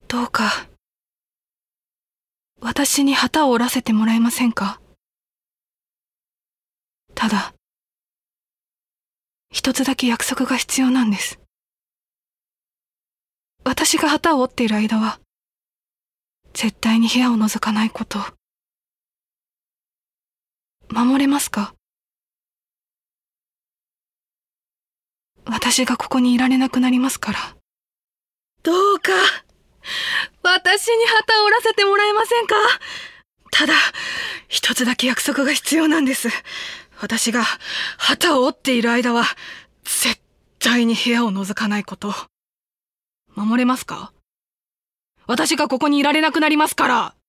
どうか、私に旗を折らせてもらえませんか？ただ、一つだけ約束が必要なんです。私が旗を折っている間は、絶対に部屋を覗かないこと。守れますか？私がここにいられなくなりますから。どうか、私に旗を折らせてもらえませんか？ただ、一つだけ約束が必要なんです。私が旗を折っている間は、絶対に部屋を覗かないこと。守れますか？私がここにいられなくなりますから。